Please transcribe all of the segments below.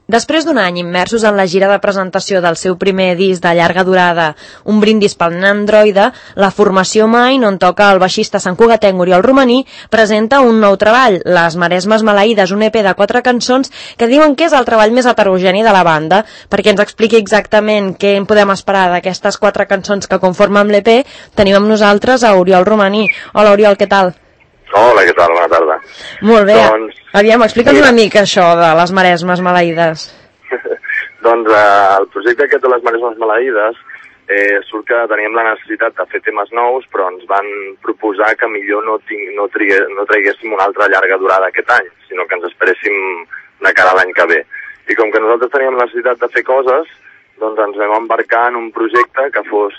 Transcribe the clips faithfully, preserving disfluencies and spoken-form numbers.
Després d'un any immersos en la gira de presentació del seu primer disc de llarga durada, Un brindis pel nen androide, la formació Mind, on toca el baixista santcugatenc Oriol Romaní, presenta un nou treball, Les Maresmes Maleïdes, un E P de quatre cançons que diuen que és el treball més heterogeni de la banda. Perquè ens expliqui exactament què en podem esperar d'aquestes quatre cançons que conformen l'E P, tenim amb nosaltres a Oriol Romaní. Hola, Oriol, què tal? Hola, què tal? Bona tarda. Molt bé. Doncs... Aviam, explica'ns una mica això de Les Maresmes Maleïdes. Doncs eh, el projecte aquest de Les Maresmes Maleïdes eh, surt que teníem la necessitat de fer temes nous, però ens van proposar que millor no, ting, no, trigue, no traguéssim una altra llarga durada aquest any, sinó que ens esperéssim de cara a l'any que ve. I com que nosaltres teníem la necessitat de fer coses, doncs ens vam embarcar en un projecte que fos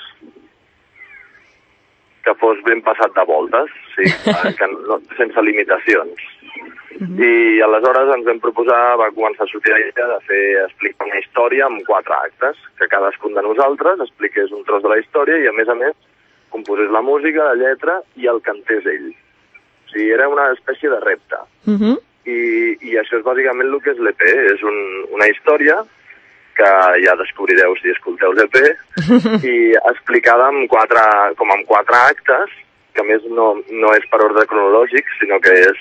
que fos ben passat de voltes, sí, que no, sense limitacions. Uh-huh. I aleshores ens vam proposar, va començar a sortir la idea de fer, explicar una història amb quatre actes, que cadascun de nosaltres expliqués un tros de la història i, a més a més, composés la música, la lletra i el cantés ell. O sigui, era una espècie de repte. Uh-huh. I, I això és bàsicament el que és l'E P, és un, una història que ja descobrireu si escolteu l'E P, i explicada amb quatre, com amb quatre actes, que a més no, no és per ordre cronològic, sinó que és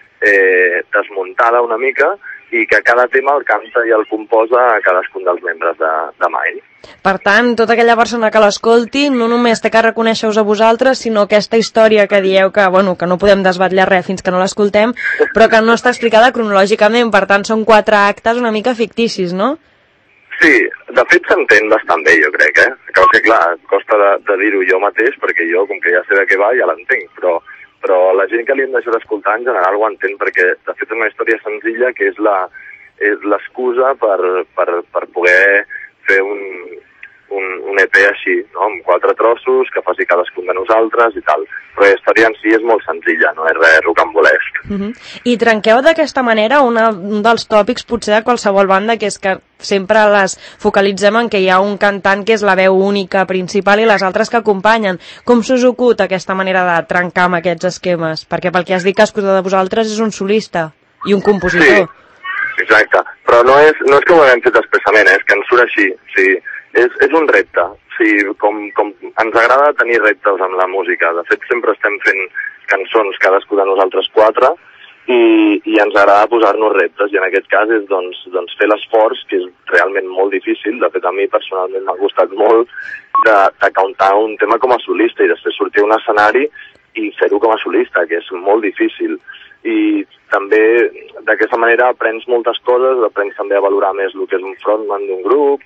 eh, desmuntada una mica, i que cada tema el canta i el composa a cadascun dels membres de, de Mind. Per tant, tota aquella persona que l'escolti no només té que reconèixer-vos a vosaltres, sinó aquesta història que dieu que, bueno, que no podem desvetllar res fins que no l'escoltem, però que no està explicada cronològicament, per tant són quatre actes una mica ficticis, no? Sí, de fet s'entén bastant bé, jo crec, eh? Que, clar, costa de, de dir-ho jo mateix, perquè jo, com que ja sé de què va, ja l'entenc, però, però la gent que li hem deixat escoltar en general ho entén, perquè de fet és una història senzilla que és la és l'excusa per, per, per poder fer un, un, un E P així, no? Amb quatre trossos, que faci cadascun de nosaltres i tal. Però la història en si és molt senzilla, no és res rocambolesc. Uh-huh. I trenqueu d'aquesta manera una, un dels tòpics potser de qualsevol banda, que és que sempre les focalitzem en que hi ha un cantant que és la veu única principal i les altres que acompanyen. Com s'us acut aquesta manera de trencar amb aquests esquemes? Perquè pel que has dit, cadascú de vosaltres és un solista i un compositor. Sí, exacte. Però no és, no és que ho haguem fet expressament, eh? És que ens surt així. O sigui, és, és un repte. O sigui, com, com ens agrada tenir reptes amb la música. De fet, sempre estem fent cançons, cadascú de nosaltres quatre, i, i ens agrada posar-nos reptes, i en aquest cas és doncs, doncs fer l'esforç, que és realment molt difícil. De fet, a mi personalment m'ha costat molt de, de cantar un tema com a solista i després sortir a un escenari i fer-ho com a solista, que és molt difícil. I també d'aquesta manera aprens moltes coses, aprens també a valorar més el que és un frontman d'un grup,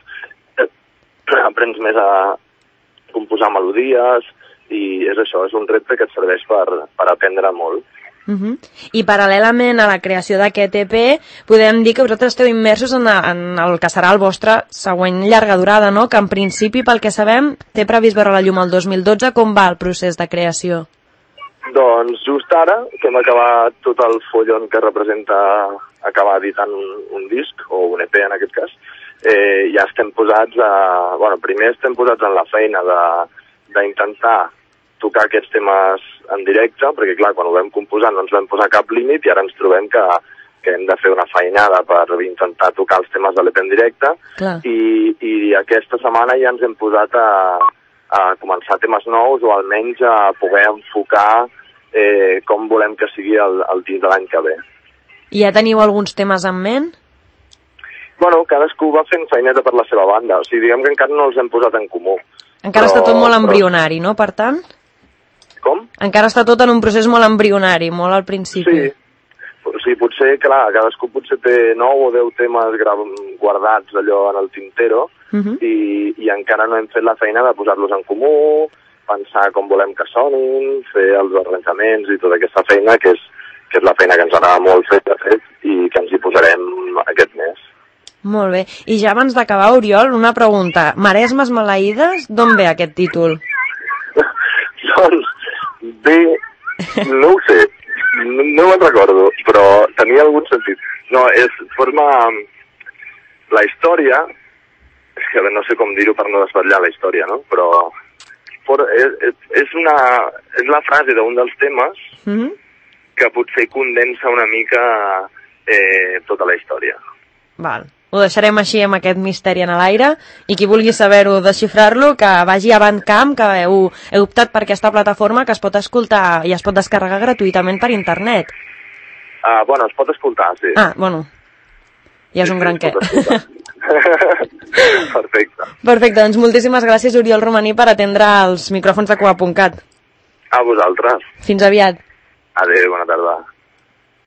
aprens més a composar melodies, i és això, és un repte que et serveix per, per aprendre molt. Uh-huh. I paral·lelament a la creació d'aquest E P, podem dir que vosaltres esteu immersos en, a, en el que serà el vostre següent llarga durada, no? Que en principi, pel que sabem, té previst veure la llum el dos mil dotze. Com va el procés de creació? Doncs just ara, que hem acabat tot el follon que representa acabar editant un, un disc, o un E P en aquest cas, eh, ja estem posats a... Bueno, primer estem posats en la feina de d'intentar tocar aquests temes en directe, perquè clar, quan ho vam composar no ens vam posar cap límit i ara ens trobem que, que hem de fer una feinada per intentar tocar els temes de l'E P en directe. I, i aquesta setmana ja ens hem posat a, a començar temes nous, o almenys a poder enfocar eh, com volem que sigui el, el disc de l'any que ve. I ja teniu alguns temes en ment? Bueno, cadascú va fent feineta per la seva banda, o sigui, diguem que encara no els hem posat en comú. Encara però, està tot molt embrionari, però... no, per tant? Com? Encara està tot en un procés molt embrionari, molt al principi. Sí, o sigui, potser, clar, cadascú potser té nou o deu temes guardats allò en el tintero, uh-huh. i, i encara no hem fet la feina de posar-los en comú, pensar com volem que sonin, fer els arranjaments i tota aquesta feina, que és, que és la feina que ens agrada molt fer, de fet, i que ens hi posarem aquest mes. Molt bé. I ja abans d'acabar, Oriol, una pregunta. Maresmes Maleïdes, d'on ve aquest títol? Doncs bé, no ho sé, no, no me'n recordo, però tenia algun sentit. No, és, forma la història, és que no sé com dir-ho per no desvetllar la història, no? Però for, és, és, una, és la frase d'un dels temes mm-hmm. que potser condensa una mica eh, tota la història. Val. ho deixarem així amb aquest misteri en l'aire, i qui vulgui saber-ho, desxifrar-lo, que vagi a Bandcamp, que heu, heu optat per aquesta plataforma que es pot escoltar i es pot descarregar gratuïtament per internet. Uh, bueno, es pot escoltar, sí. Ah, bueno, ja és un gran què. Perfecte. Perfecte, doncs moltíssimes gràcies, Oriol Romaní, per atendre els micròfons de Coa punt cat. A vosaltres. Fins aviat. Adéu, bona tarda.